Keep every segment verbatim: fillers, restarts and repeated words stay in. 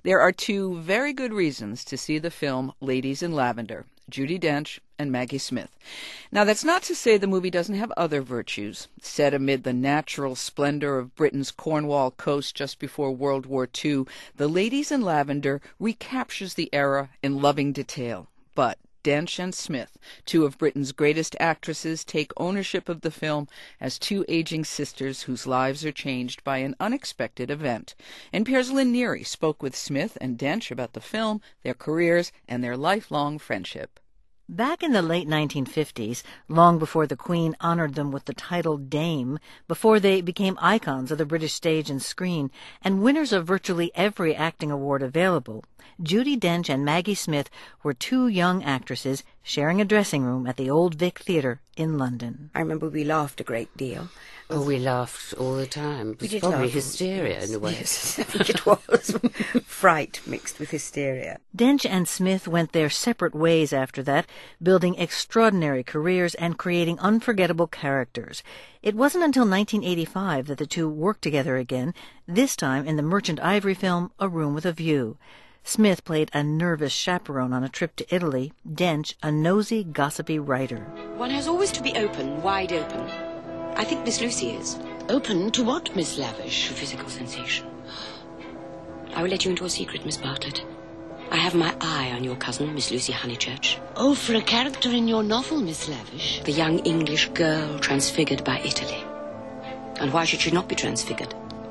There are two very good reasons to see the film Ladies in Lavender, Judi Dench and Maggie Smith. Now, that's not to say the movie doesn't have other virtues. Set amid the natural splendor of Britain's Cornwall coast just before World War Two, The Ladies in Lavender recaptures the era in loving detail. But Dench and Smith, two of Britain's greatest actresses, take ownership of the film as two aging sisters whose lives are changed by an unexpected event. N P R's Lynn Neary spoke with Smith and Dench about the film, their careers, and their lifelong friendship. Back in the late nineteen fifties, long before the Queen honored them with the title Dame, before they became icons of the British stage and screen, and winners of virtually every acting award available, Judi Dench and Maggie Smith were two young actresses sharing a dressing room at the Old Vic Theatre in London. I remember we laughed a great deal. Oh, we laughed all the time. It was we did probably laugh. hysteria Yes. in a way. Yes, I think it was. Fright mixed with hysteria. Dench and Smith went their separate ways after that, building extraordinary careers and creating unforgettable characters. It wasn't until nineteen eighty-five that the two worked together again, this time in the Merchant Ivory film A Room with a View. Smith played a nervous chaperone on a trip to Italy, Dench a nosy, gossipy writer. One has always to be open, wide open. I think Miss Lucy is. Open to what, Miss Lavish? To physical sensation. I will let you into a secret, Miss Bartlett. I have my eye on your cousin, Miss Lucy Honeychurch. Oh, for a character in your novel, Miss Lavish. The young English girl transfigured by Italy. And why should she not be transfigured?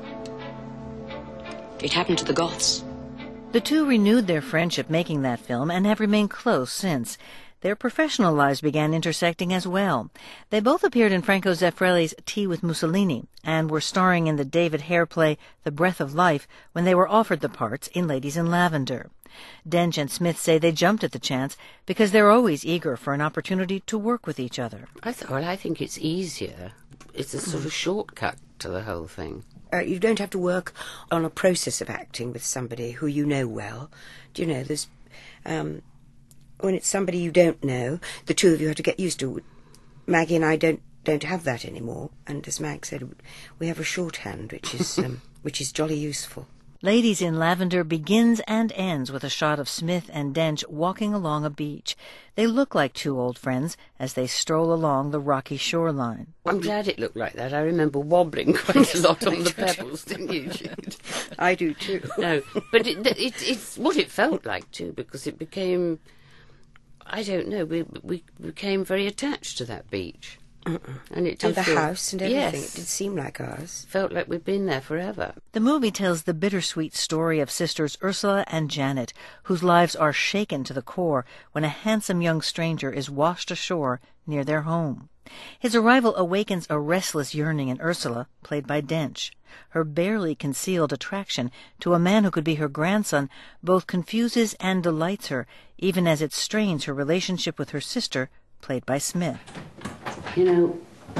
It happened to the Goths. The two renewed their friendship making that film and have remained close since. Their professional lives began intersecting as well. They both appeared in Franco Zeffirelli's Tea with Mussolini and were starring in the David Hare play The Breath of Life when they were offered the parts in Ladies in Lavender. Dench and Smith say they jumped at the chance because they're always eager for an opportunity to work with each other. I th- well, I think it's easier. It's a sort of shortcut to the whole thing. Uh, you don't have to work on a process of acting with somebody who you know well. Do you know, there's... Um, when it's somebody you don't know, the two of you have to get used to. Maggie and I don't don't have that anymore. And as Mag said, we have a shorthand, which is um, which is jolly useful. Ladies in Lavender begins and ends with a shot of Smith and Dench walking along a beach. They look like two old friends as they stroll along the rocky shoreline. I'm glad it looked like that. I remember wobbling quite a lot on the pebbles, didn't you, Jude? I do too. No, but it, it, it's what it felt like too, because it became... I don't know, we we became very attached to that beach. Uh-uh. And it did and the feel, house and everything. Yes, It did seem like ours. Felt like we'd been there forever. The movie tells the bittersweet story of sisters Ursula and Janet, whose lives are shaken to the core when a handsome young stranger is washed ashore near their home. His arrival awakens a restless yearning in Ursula, played by Dench. Her barely concealed attraction to a man who could be her grandson both confuses and delights her, even as it strains her relationship with her sister, played by Smith. You know,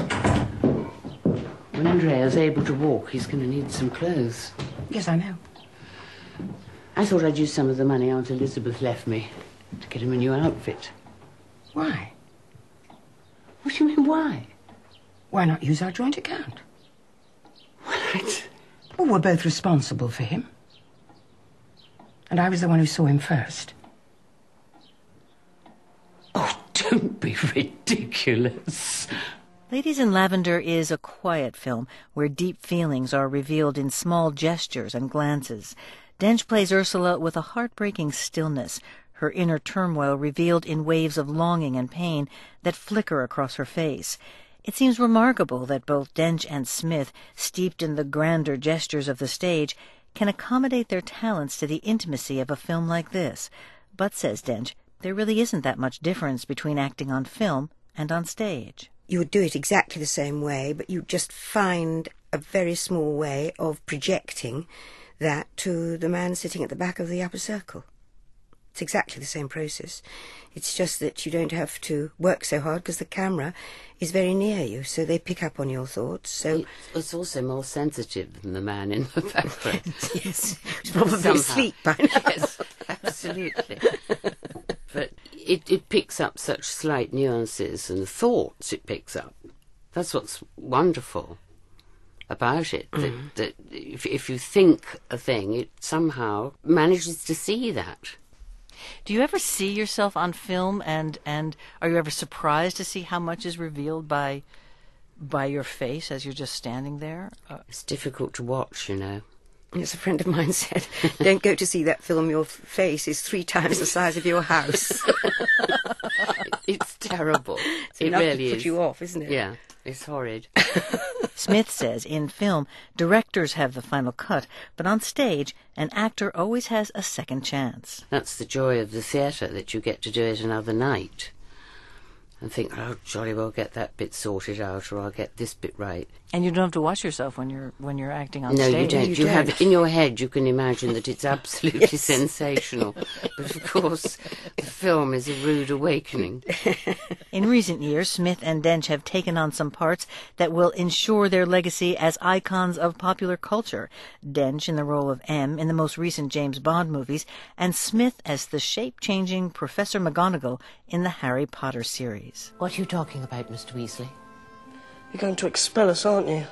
when Andrea's able to walk, he's going to need some clothes. Yes, I know. I thought I'd use some of the money Aunt Elizabeth left me to get him a new outfit. Why? What do you mean, why? Why not use our joint account? What? Well, we're both responsible for him. And I was the one who saw him first. Oh, don't be ridiculous. Ladies in Lavender is a quiet film where deep feelings are revealed in small gestures and glances. Dench plays Ursula with a heartbreaking stillness, her inner turmoil revealed in waves of longing and pain that flicker across her face. It seems remarkable that both Dench and Smith, steeped in the grander gestures of the stage, can accommodate their talents to the intimacy of a film like this. But, says Dench, there really isn't that much difference between acting on film and on stage. You would do it exactly the same way, but you just find a very small way of projecting that to the man sitting at the back of the upper circle. It's exactly the same process. It's just that you don't have to work so hard because the camera is very near you, so they pick up on your thoughts. So It's, it's also more sensitive than the man in the background. yes, he's probably Somehow. asleep by now. Yes, absolutely. But it, it picks up such slight nuances and thoughts it picks up. That's what's wonderful. about it. That, Mm. that if, if you think a thing, it somehow manages to see that. Do you ever see yourself on film, and, and are you ever surprised to see how much is revealed by by your face as you're just standing there? Uh, It's difficult to watch, you know. As a friend of mine said, don't go to see that film, your face is three times the size of your house. It's terrible. It's It enough really to put is. you off, isn't it? Yeah, it's horrid. Smith says in film, directors have the final cut, but on stage, an actor always has a second chance. That's the joy of the theatre, that you get to do it another night and think, oh, jolly well get that bit sorted out, or I'll get this bit right. And you don't have to watch yourself when you're when you're acting on No, stage. you don't. You You, don't. have in your head, you can imagine that it's absolutely sensational. But of course, the film is a rude awakening. In recent years, Smith and Dench have taken on some parts that will ensure their legacy as icons of popular culture. Dench in the role of M in the most recent James Bond movies, and Smith as the shape-changing Professor McGonagall in the Harry Potter series. What are you talking about, Mister Weasley? You're going to expel us, aren't you?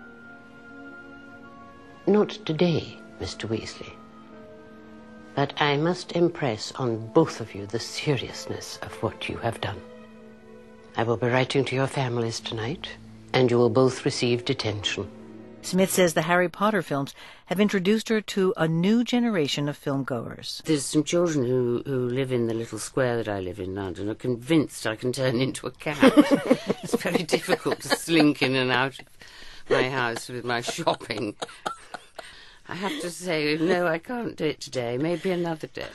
Not today, Mister Weasley. But I must impress on both of you the seriousness of what you have done. I will be writing to your families tonight, and you will both receive detention. Smith says the Harry Potter films have introduced her to a new generation of filmgoers. There's some children who, who live in the little square that I live in, London, are convinced I can turn into a cat. It's very difficult to slink in and out of my house with my shopping. I have to say, no, I can't do it today. Maybe another day.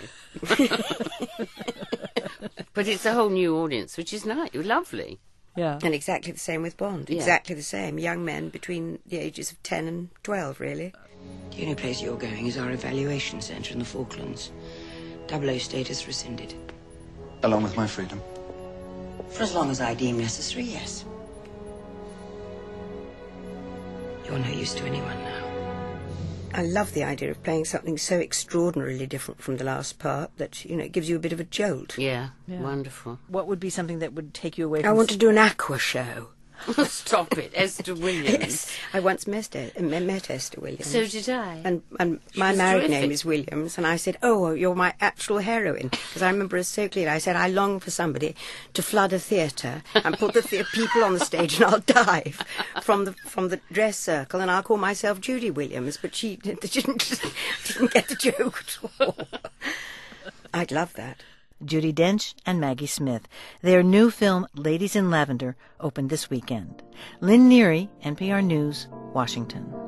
But it's a whole new audience, which is nice, lovely. Yeah. And exactly the same with Bond. Yeah. Exactly the same. Young men between the ages of ten and twelve, really. The only place you're going is our evaluation centre in the Falklands. Double O status rescinded. Along with my freedom. For as long as I deem necessary, yes. You're no use to anyone now. I love the idea of playing something so extraordinarily different from the last part that, you know, it gives you a bit of a jolt. Yeah, Yeah. wonderful. What would be something that would take you away from... I want to do an aqua show. Stop it, Esther Williams. Yes, I once met, uh, met Esther Williams. So did I. And, and She my was married terrific. name is Williams, and I said, oh, you're my actual heroine. Because I remember us so clearly. I said, I long for somebody to flood a theatre and put the, the people on the stage, and I'll dive from the from the dress circle, and I'll call myself Judy Williams. But she didn't, didn't get the joke at all. I'd love that. Judi Dench and Maggie Smith. Their new film, Ladies in Lavender, opened this weekend. Lynn Neary, N P R News, Washington.